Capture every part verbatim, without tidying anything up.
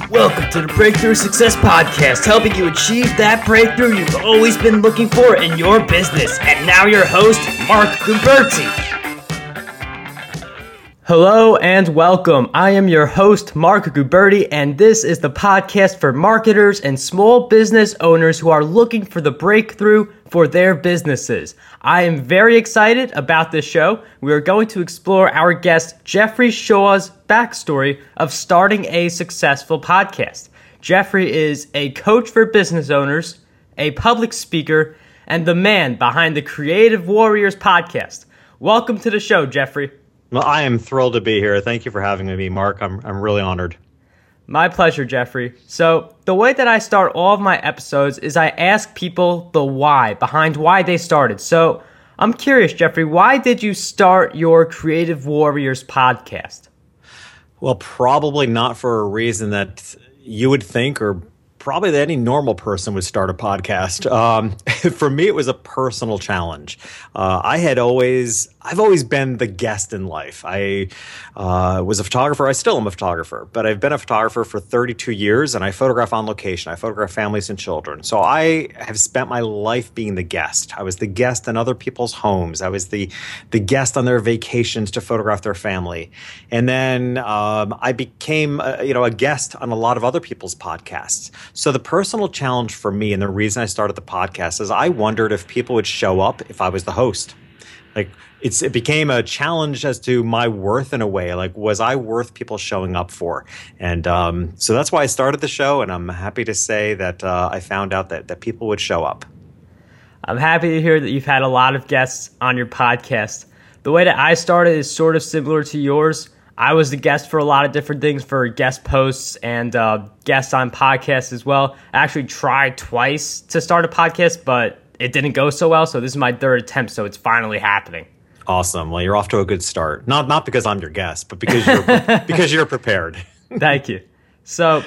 Welcome to the Breakthrough Success Podcast, helping you achieve that breakthrough you've always been looking for in your business. And now your host, Mark Guberti. Hello and welcome. I am your host, Mark Guberti, and this is the podcast for marketers and small business owners who are looking for the breakthrough for their businesses. I am very excited about this show. We are going to explore our guest, Jeffrey Shaw's backstory of starting a successful podcast. Jeffrey is a coach for business owners, a public speaker, and the man behind the Creative Warriors podcast. Welcome to the show, Jeffrey. Well, I am thrilled to be here. Thank you for having me, Mark. I'm I'm really honored. My pleasure, Jeffrey. So the way that I start all of my episodes is I ask people the why, behind why they started. So I'm curious, Jeffrey, why did you start your Creative Warriors podcast? Well, probably not for a reason that you would think, or probably that any normal person would start a podcast. Um, for me, it was a personal challenge. Uh, I had always, I've always been the guest in life. I uh, was a photographer. I still am a photographer, but I've been a photographer for thirty-two years, and I photograph on location. I photograph families and children. So I have spent my life being the guest. I was the guest in other people's homes. I was the the guest on their vacations to photograph their family. And then um, I became, a, you know, a guest on a lot of other people's podcasts. So the personal challenge for me, and the reason I started the podcast, is I wondered if people would show up if I was the host. Like it's, it became a challenge as to my worth in a way. Like, was I worth people showing up for? And um, so that's why I started the show. And I'm happy to say that uh, I found out that, that people would show up. I'm happy to hear that you've had a lot of guests on your podcast. The way that I started is sort of similar to yours. I was the guest for a lot of different things, for guest posts and uh, guests on podcasts as well. I actually tried twice to start a podcast, but it didn't go so well. So this is my third attempt, so it's finally happening. Awesome. Well, you're off to a good start. Not not because I'm your guest, but because you're because you're prepared. Thank you. So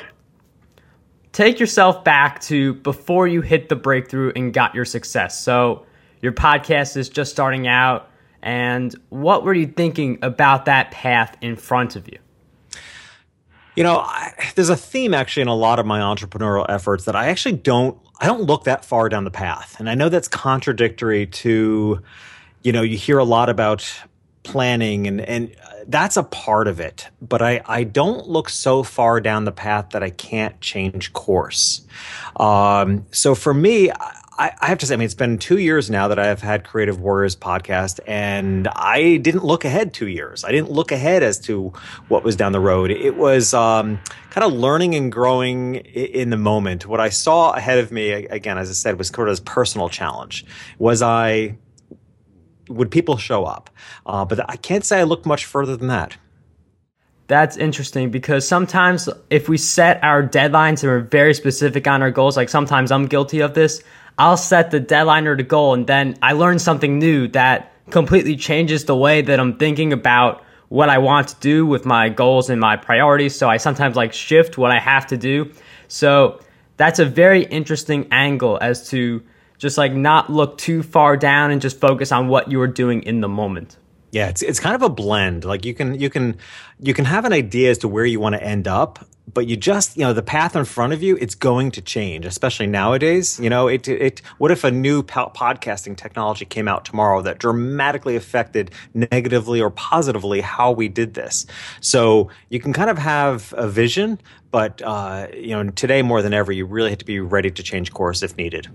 take yourself back to before you hit the breakthrough and got your success. So your podcast is just starting out. And what were you thinking about that path in front of you? You know, I, there's a theme actually in a lot of my entrepreneurial efforts that I actually don't, I don't look that far down the path. And I know that's contradictory to, you know, you hear a lot about planning and, and that's a part of it. But I, I don't look so far down the path that I can't change course. Um, so for me, I, I have to say, I mean, it's been two years now that I've had Creative Warriors podcast, and I didn't look ahead two years. I didn't look ahead as to what was down the road. It was um, kind of learning and growing in the moment. What I saw ahead of me, again, as I said, was sort of this personal challenge. Was I, would people show up? Uh, but I can't say I looked much further than that. That's interesting, because sometimes if we set our deadlines and we're very specific on our goals, like sometimes I'm guilty of this, I'll set the deadline or the goal, and then I learn something new that completely changes the way that I'm thinking about what I want to do with my goals and my priorities. So I sometimes like shift what I have to do. So that's a very interesting angle as to just like not look too far down and just focus on what you are doing in the moment. Yeah, it's it's kind of a blend. Like you can you can you can have an idea as to where you want to end up, but you just, you know, the path in front of you, it's going to change, especially nowadays. You know, it it what if a new po- podcasting technology came out tomorrow that dramatically affected negatively or positively how we did this? So you can kind of have a vision, but uh, you know, today more than ever, you really have to be ready to change course if needed.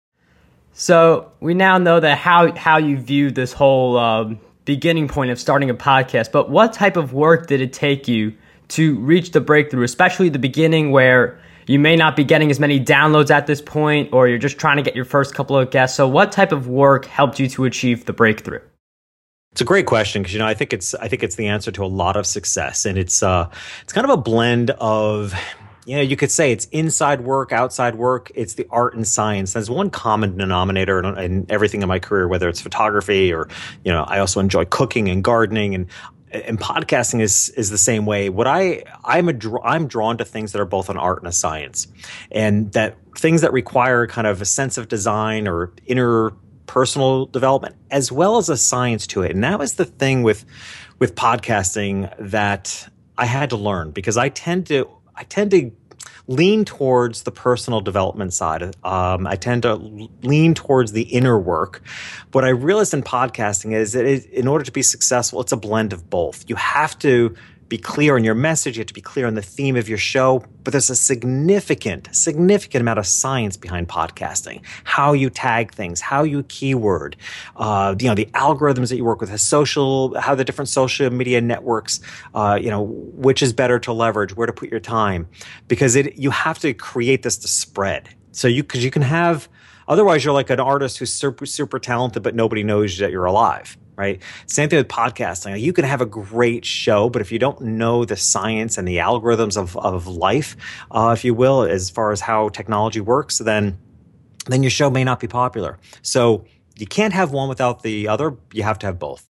So we now know that how how you view this whole um, beginning point of starting a podcast, but what type of work did it take you to reach the breakthrough, especially the beginning where you may not be getting as many downloads at this point, or you're just trying to get your first couple of guests? So what type of work helped you to achieve the breakthrough? It's a great question, because you know I think it's I think it's the answer to a lot of success, and it's uh it's kind of a blend of, you know, you could say it's inside work, outside work. It's the art and science. There's one common denominator in, in everything in my career, whether it's photography or, you know, I also enjoy cooking and gardening, and and podcasting is is the same way. What I I'm a I'm drawn to things that are both an art and a science, and that things that require kind of a sense of design or inner personal development, as well as a science to it. And that was the thing with with podcasting that I had to learn, because I tend to I tend to lean towards the personal development side. Um, I tend to lean towards the inner work. What I realized in podcasting is that it, in order to be successful, it's a blend of both. You have to be clear on your message. You have to be clear on the theme of your show. But there's a significant, significant amount of science behind podcasting. How you tag things, how you keyword, uh, you know, the algorithms that you work with, the social, how the different social media networks, uh, you know, which is better to leverage, where to put your time, because it you have to create this to spread. So you because you can have, otherwise you're like an artist who's super super talented, but nobody knows that you're alive. Right. Same thing with podcasting. You can have a great show, but if you don't know the science and the algorithms of, of life, uh, if you will, as far as how technology works, then then your show may not be popular. So you can't have one without the other. You have to have both.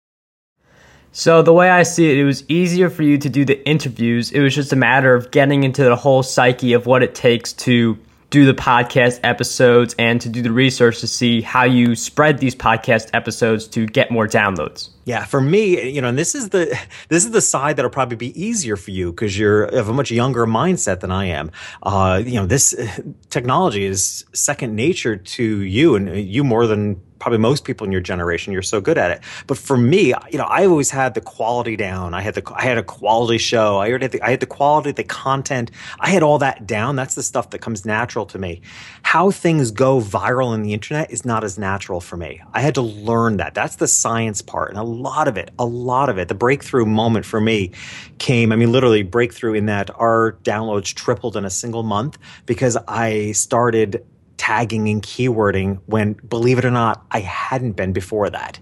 So the way I see it, it was easier for you to do the interviews. It was just a matter of getting into the whole psyche of what it takes to do the podcast episodes and to do the research to see how you spread these podcast episodes to get more downloads. Yeah, for me, you know, and this is the this is the side that'll probably be easier for you because you're of a much younger mindset than I am. Uh, you know, this technology is second nature to you, and you more than probably most people in your generation. You're so good at it. But for me, you know, I always had the quality down. I had the I had a quality show. I already had the, I had the quality, the content. I had all that down. That's the stuff that comes natural to me. How things go viral on the internet is not as natural for me. I had to learn that. That's the science part, and a lot of it, a lot of it. The breakthrough moment for me came. I mean, literally breakthrough in that our downloads tripled in a single month because I started tagging and keywording when, believe it or not, I hadn't been before that.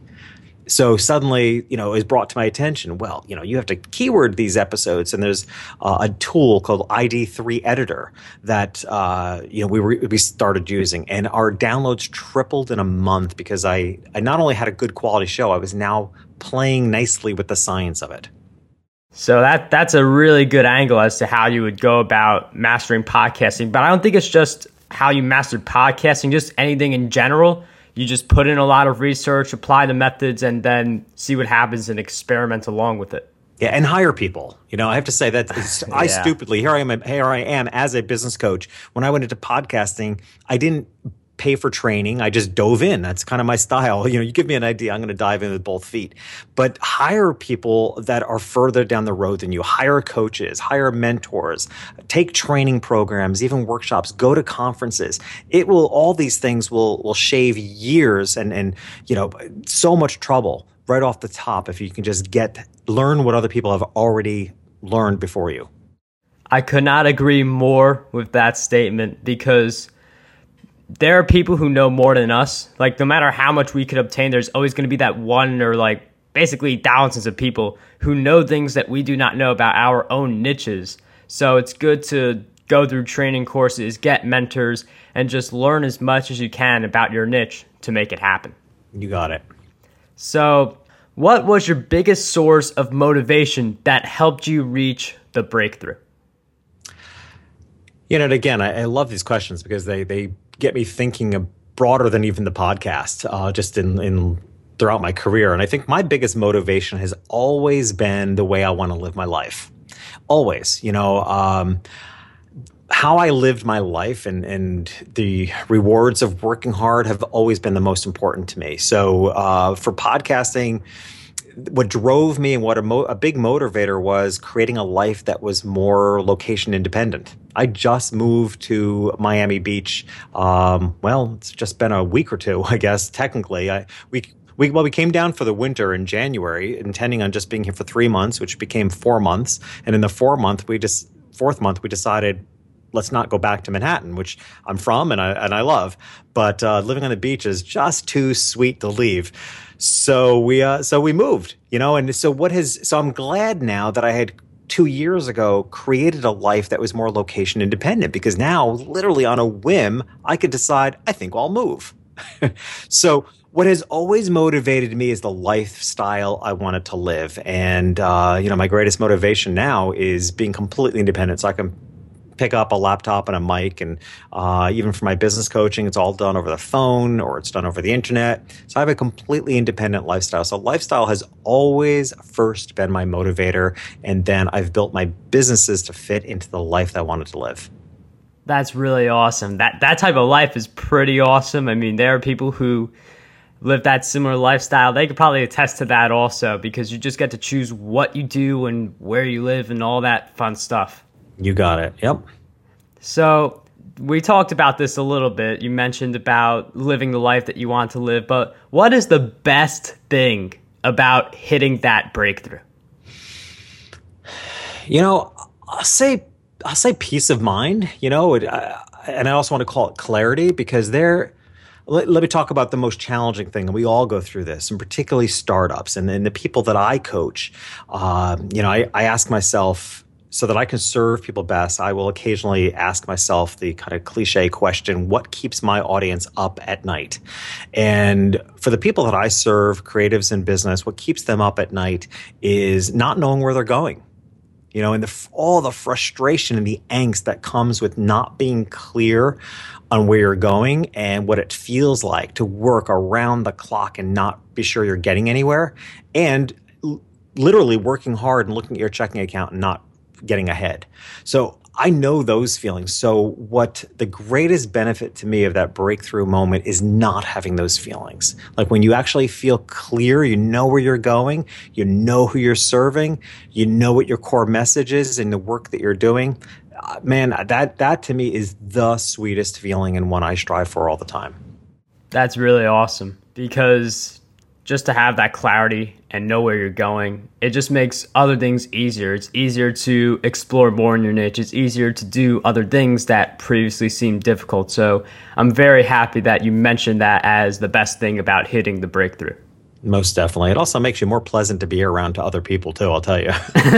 So suddenly, you know, it was brought to my attention, well, you know, you have to keyword these episodes, and there's uh, a tool called I D three Editor that, uh, you know, we re- we started using, and our downloads tripled in a month because I, I not only had a good quality show, I was now playing nicely with the science of it. So that that's a really good angle as to how you would go about mastering podcasting. But I don't think it's just how you mastered podcasting, just anything in general. You just put in a lot of research, apply the methods, and then see what happens and experiment along with it. Yeah, and hire people. You know, I have to say that yeah. I stupidly, here I am, here I am as a business coach. When I went into podcasting, I didn't pay for training. I just dove in. That's kind of my style. You know, you give me an idea, I'm going to dive in with both feet. But hire people that are further down the road than you. Hire coaches, hire mentors, take training programs, even workshops, go to conferences. It will, all these things will will shave years and, and you know, so much trouble right off the top if you can just get, learn what other people have already learned before you. I could not agree more with that statement, because there are people who know more than us. Like, no matter how much we could obtain, there's always going to be that one, or like basically thousands of people who know things that we do not know about our own niches. So it's good to go through training courses, get mentors, and just learn as much as you can about your niche to make it happen. You got it. So what was your biggest source of motivation that helped you reach the breakthrough? You know, and again, I, I love these questions because they they get me thinking broader than even the podcast, uh, just in, in throughout my career. And I think my biggest motivation has always been the way I want to live my life. Always, you know, um, how I lived my life and, and the rewards of working hard have always been the most important to me. So uh, for podcasting, what drove me and what a, mo- a big motivator was creating a life that was more location independent. I just moved to Miami Beach. Um, well, it's just been a week or two, I guess, technically. I, we, we, well, we came down for the winter in January, intending on just being here for three months, which became four months. And in the four month, we just, fourth month, we decided, let's not go back to Manhattan, which I'm from and I and I love. But uh, living on the beach is just too sweet to leave. So we uh, so we moved, you know. And so what has so I'm glad now that I had two years ago created a life that was more location independent, because now literally on a whim I could decide I think I'll move. So what has always motivated me is the lifestyle I wanted to live, and uh, you know, my greatest motivation now is being completely independent, so I can pick up a laptop and a mic, and uh, even for my business coaching, it's all done over the phone or it's done over the internet. So I have a completely independent lifestyle. So lifestyle has always first been my motivator, and then I've built my businesses to fit into the life that I wanted to live. That's really awesome. That that type of life is pretty awesome. I mean, there are people who live that similar lifestyle. They could probably attest to that also, because you just get to choose what you do and where you live and all that fun stuff. You got it. Yep. So we talked about this a little bit. You mentioned about living the life that you want to live, but what is the best thing about hitting that breakthrough? You know, I'll say I'll say peace of mind, you know, it, uh, and I also want to call it clarity, because there, let, let me talk about the most challenging thing, and we all go through this, and particularly startups and, and the people that I coach. Uh, you know, I, I ask myself, so that I can serve people best, I will occasionally ask myself the kind of cliche question, what keeps my audience up at night? And for the people that I serve, creatives in business, what keeps them up at night is not knowing where they're going. You know, and the, all the frustration and the angst that comes with not being clear on where you're going and what it feels like to work around the clock and not be sure you're getting anywhere, and l- literally working hard and looking at your checking account and not getting ahead. So I know those feelings. So what the greatest benefit to me of that breakthrough moment is not having those feelings. Like when you actually feel clear, you know where you're going, you know who you're serving, you know what your core message is and the work that you're doing. Uh, man, that that to me is the sweetest feeling and one I strive for all the time. That's really awesome, because just to have that clarity and know where you're going, it just makes other things easier. It's easier to explore more in your niche. It's easier to do other things that previously seemed difficult. So I'm very happy that you mentioned that as the best thing about hitting the breakthrough. Most definitely. It also makes you more pleasant to be around to other people too, I'll tell you.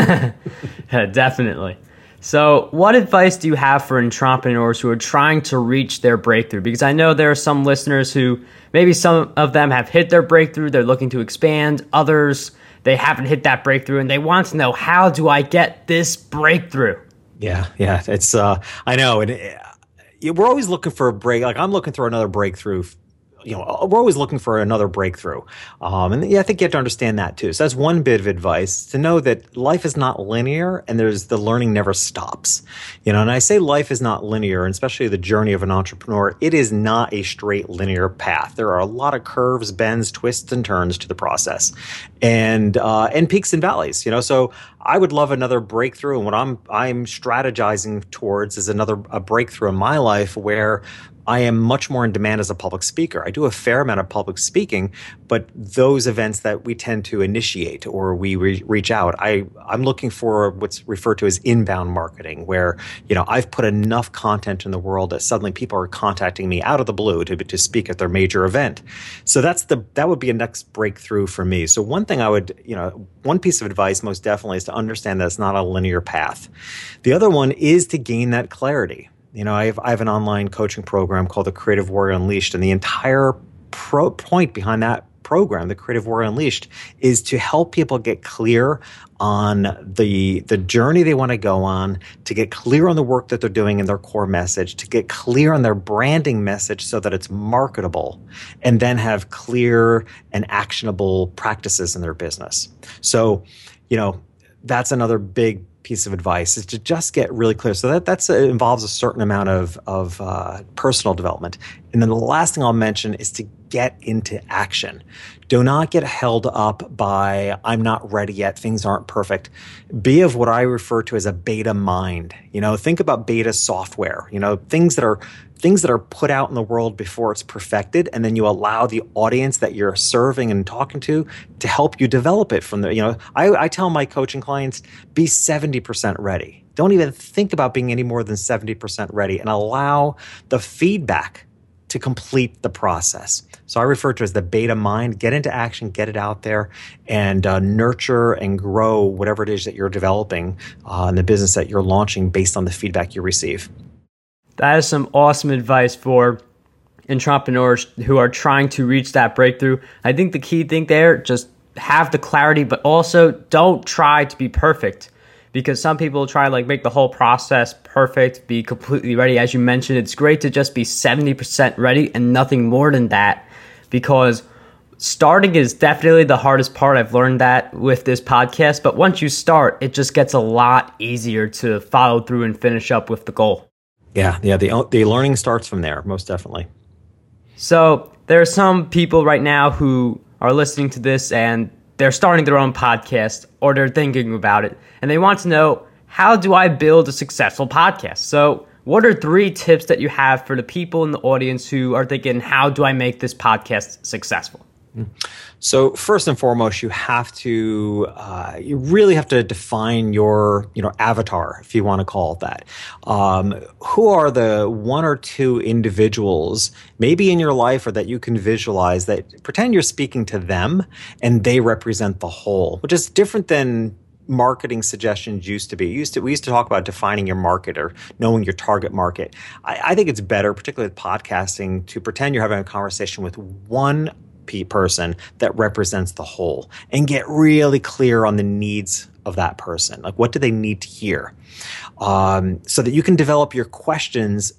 Yeah, definitely. So what advice do you have for entrepreneurs who are trying to reach their breakthrough? Because I know there are some listeners who maybe some of them have hit their breakthrough, they're looking to expand. Others, they haven't hit that breakthrough and they want to know, how do I get this breakthrough? Yeah, yeah. It's, uh, I know. And it, we're always looking for a break. Like I'm looking for another breakthrough. You know, we're always looking for another breakthrough. Um, and yeah, I think you have to understand that too. So that's one bit of advice, to know that life is not linear and there's the learning never stops. You know, and I say life is not linear, and especially the journey of an entrepreneur, it is not a straight linear path. There are a lot of curves, bends, twists, and turns to the process, and, uh, and peaks and valleys, you know, so I would love another breakthrough. And what I'm, I'm strategizing towards is another, a breakthrough in my life where I am much more in demand as a public speaker. I do a fair amount of public speaking, but those events that we tend to initiate or we re- reach out, I, I'm looking for what's referred to as inbound marketing, where, you know, I've put enough content in the world that suddenly people are contacting me out of the blue to, to speak at their major event. So that's the, that would be a next breakthrough for me. So one thing I would, you know, one piece of advice most definitely is to understand that it's not a linear path. The other one is to gain that clarity. You know, I have, I have an online coaching program called the Creative Warrior Unleashed, and the entire pro point behind that program, the Creative Warrior Unleashed, is to help people get clear on the the journey they want to go on, to get clear on the work that they're doing in their core message, to get clear on their branding message so that it's marketable, and then have clear and actionable practices in their business. So, you know, that's another big piece of advice, is to just get really clear. So that that's uh, involves a certain amount of of uh, personal development. And then the last thing I'll mention is to get into action. Do not get held up by, I'm not ready yet, things aren't perfect. Be of what I refer to as a beta mind. You know, think about beta software, you know, things that are things that are put out in the world before it's perfected, and then you allow the audience that you're serving and talking to to help you develop it from there. You know, I, I tell my coaching clients, be seventy percent ready. Don't even think about being any more than seventy percent ready, and allow the feedback to complete the process. So I refer to it as the beta mind. Get into action, get it out there, and uh, nurture and grow whatever it is that you're developing uh, in the business that you're launching based on the feedback you receive. That is some awesome advice for entrepreneurs who are trying to reach that breakthrough. I think the key thing there, just have the clarity, but also don't try to be perfect, because some people try to like make the whole process perfect, be completely ready. As you mentioned, it's great to just be seventy percent ready and nothing more than that, because starting is definitely the hardest part. I've learned that with this podcast, but once you start, it just gets a lot easier to follow through and finish up with the goal. Yeah, yeah. The the learning starts from there, most definitely. So there are some people right now who are listening to this and they're starting their own podcast or they're thinking about it and they want to know, how do I build a successful podcast? So what are three tips that you have for the people in the audience who are thinking, how do I make this podcast successful? So first and foremost, you have to, uh, you really have to define your, you know, avatar, if you want to call it that. Um, who are the one or two individuals, maybe in your life or that you can visualize, that pretend you're speaking to them and they represent the whole, which is different than marketing suggestions used to be. Used to, we used to talk about defining your market or knowing your target market. I, I think it's better, particularly with podcasting, to pretend you're having a conversation with one person that represents the whole and get really clear on the needs of that person. Like, what do they need to hear? Um, so that you can develop your questions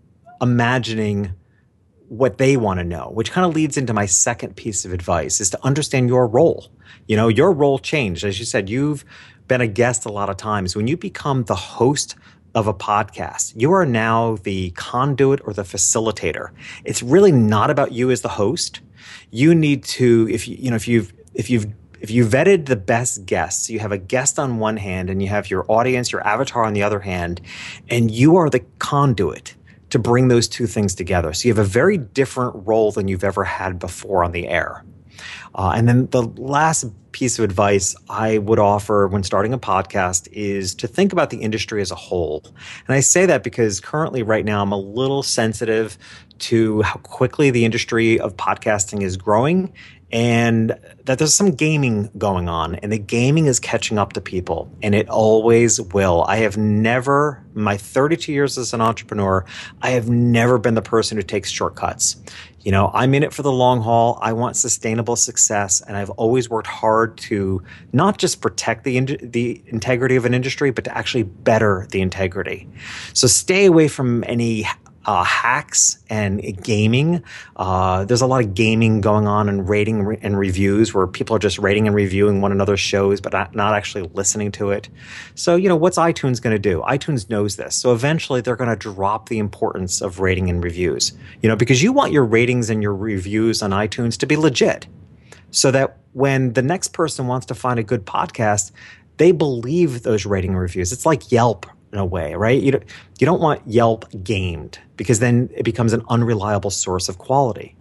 imagining what they want to know, which kind of leads into my second piece of advice, is to understand your role. You know, your role changed. As you said, you've been a guest a lot of times. When you become the host of a podcast, you are now the conduit or the facilitator. It's really not about you as the host. You need to, if you, you know, if you've, if you've, if you vetted the best guests, you have a guest on one hand and you have your audience, your avatar on the other hand, and you are the conduit to bring those two things together. So you have a very different role than you've ever had before on the air. Uh, and then the last piece of advice I would offer when starting a podcast is to think about the industry as a whole. And I say that because currently right now I'm a little sensitive to how quickly the industry of podcasting is growing and that there's some gaming going on, and the gaming is catching up to people, and it always will. I have never, my thirty-two years as an entrepreneur, I have never been the person who takes shortcuts. You know, I'm in it for the long haul. I want sustainable success, and I've always worked hard to not just protect the in- the integrity of an industry, but to actually better the integrity. So stay away from any Uh, hacks and gaming. Uh, there's a lot of gaming going on and rating re- and reviews where people are just rating and reviewing one another's shows, but not, not actually listening to it. So, you know, what's iTunes going to do? iTunes knows this. So eventually they're going to drop the importance of rating and reviews, you know, because you want your ratings and your reviews on iTunes to be legit so that when the next person wants to find a good podcast, they believe those rating and reviews. It's like Yelp in a way, right? You don't, you don't want Yelp gamed because then it becomes an unreliable source of quality.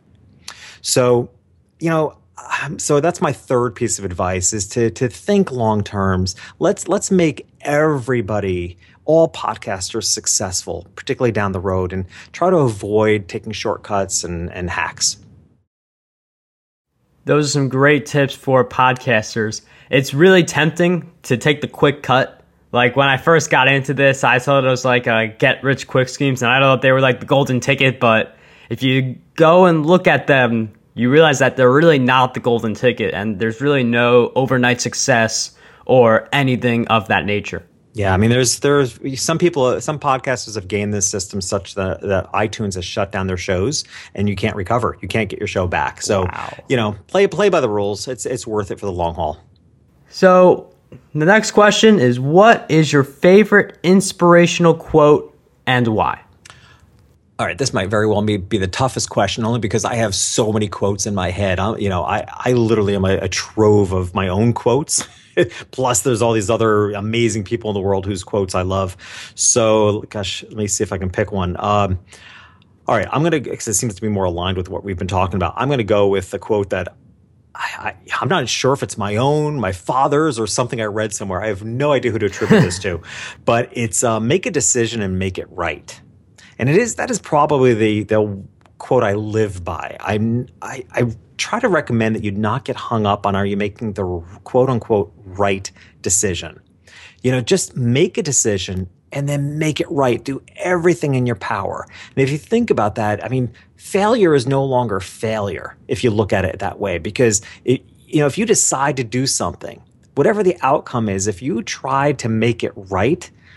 So, you know, so that's my third piece of advice, is to to think long terms. Let's let's make everybody, all podcasters, successful, particularly down the road, and try to avoid taking shortcuts and, and hacks. Those are some great tips for podcasters. It's really tempting to take the quick cut. Like when I first got into this, I thought it was like a get rich quick schemes, and I thought they were like the golden ticket. But if you go and look at them, you realize that they're really not the golden ticket, and there's really no overnight success or anything of that nature. Yeah, I mean, there's there's some people, some podcasters have gamed this system such that, that iTunes has shut down their shows, and you can't recover. You can't get your show back. So, wow. you know, play play by the rules. It's it's worth it for the long haul. So the next question is, what is your favorite inspirational quote and why? All right, this might very well be, be the toughest question, only because I have so many quotes in my head. I'm, you know, I, I literally am a, a trove of my own quotes. Plus, there's all these other amazing people in the world whose quotes I love. So, gosh, let me see if I can pick one. Um, all right, I'm going to, because it seems to be more aligned with what we've been talking about, I'm going to go with the quote that I, I, I'm not sure if it's my own, my father's, or something I read somewhere. I have no idea who to attribute this to. But it's uh, make a decision and make it right. And it is that is probably the the quote I live by. I'm, I I try to recommend that you not get hung up on, are you making the quote unquote right decision? You know, just make a decision and then make it right. Do everything in your power. And if you think about that, I mean, failure is no longer failure if you look at it that way, because it, you know, if you decide to do something, whatever the outcome is, if you try to make it right,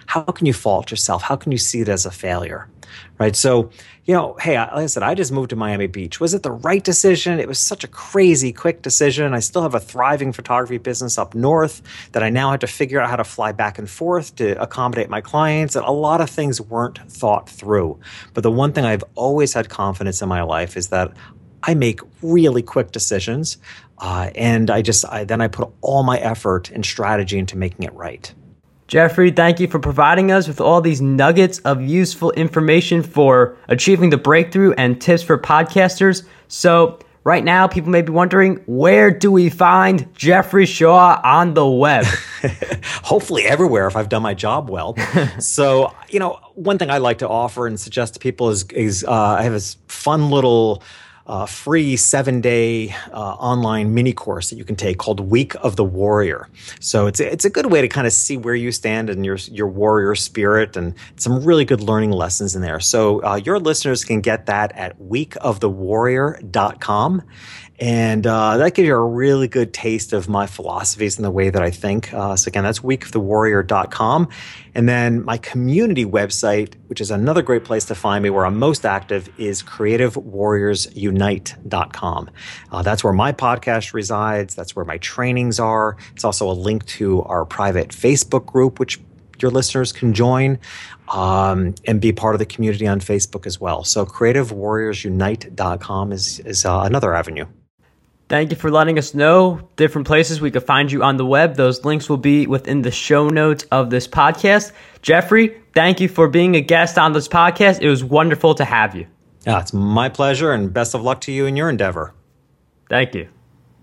how can you fault yourself? How can you see it as a failure? Right? So, you know, hey, like I said, I just moved to Miami Beach. Was it the right decision? It was such a crazy, quick decision. I still have a thriving photography business up north that I now have to figure out how to fly back and forth to accommodate my clients. And a lot of things weren't thought through. But the one thing I've always had confidence in my life is that I make really quick decisions. Uh, and I just, I, then I put all my effort and strategy into making it right. Jeffrey, thank you for providing us with all these nuggets of useful information for achieving the breakthrough and tips for podcasters. So right now, people may be wondering, where do we find Jeffrey Shaw on the web? Hopefully everywhere if I've done my job well. So, you know, one thing I like to offer and suggest to people is, is uh, I have this fun little Uh, free seven-day uh, online mini course that you can take called Week of the Warrior. So it's a, it's a good way to kind of see where you stand in your your warrior spirit, and some really good learning lessons in there. So uh, your listeners can get that at week of the warrior dot com. And uh, that gives you a really good taste of my philosophies and the way that I think. Uh, so again, that's week of the warrior dot com. And then my community website, which is another great place to find me where I'm most active, is creative warriors unite dot com. Uh, that's where my podcast resides. That's where my trainings are. It's also a link to our private Facebook group, which your listeners can join um, and be part of the community on Facebook as well. So creative warriors unite dot com is, is uh, another avenue. Thank you for letting us know different places we could find you on the web. Those links will be within the show notes of this podcast. Jeffrey, thank you for being a guest on this podcast. It was wonderful to have you. Yeah, it's my pleasure, and best of luck to you in your endeavor. Thank you.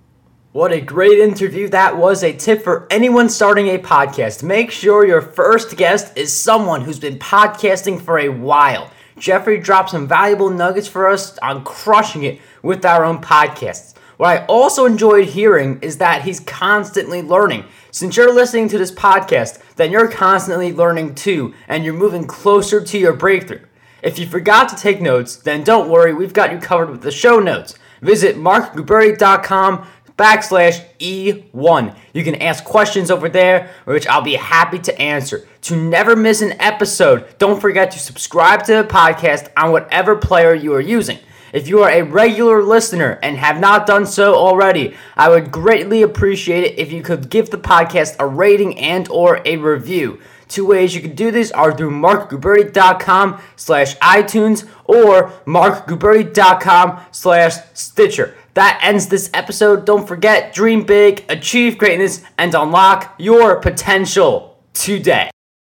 What a great interview. That was a tip for anyone starting a podcast. Make sure your first guest is someone who's been podcasting for a while. Jeffrey dropped some valuable nuggets for us on crushing it with our own podcasts. What I also enjoyed hearing is that he's constantly learning. Since you're listening to this podcast, then you're constantly learning too, and you're moving closer to your breakthrough. If you forgot to take notes, then don't worry, we've got you covered with the show notes. Visit mark guberti dot com backslash E one. You can ask questions over there, which I'll be happy to answer. To never miss an episode, don't forget to subscribe to the podcast on whatever player you are using. If you are a regular listener and have not done so already, I would greatly appreciate it if you could give the podcast a rating and or a review. Two ways you can do this are through mark guberti dot com slash iTunes or mark guberti dot com slash Stitcher. That ends this episode. Don't forget, dream big, achieve greatness, and unlock your potential today.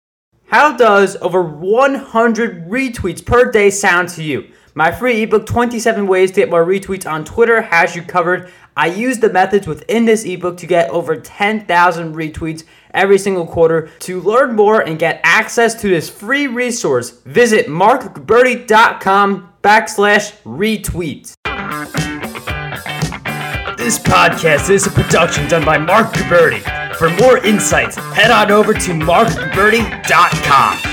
How does over one hundred retweets per day sound to you? My free ebook, twenty-seven Ways to Get More Retweets on Twitter, has you covered. I use the methods within this ebook to get over ten thousand retweets every single quarter. To learn more and get access to this free resource, visit mark guberti dot com backslash retweet. This podcast is a production done by Mark Guberti. For more insights, head on over to mark guberti dot com.